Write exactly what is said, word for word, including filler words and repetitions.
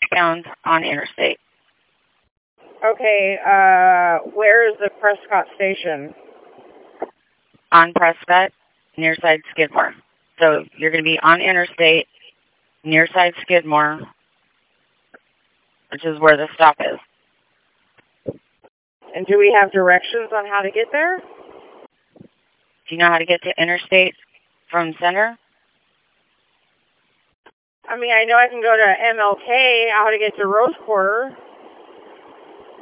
found on Interstate. Okay, uh, where is the Prescott station? On Prescott, near side Skidmore. So you're going to be on Interstate, near side Skidmore, which is where the stop is. And do we have directions on how to get there? Do you know how to get to Interstate from Center? I mean, I know I can go to M L K, how to get to Rose Quarter.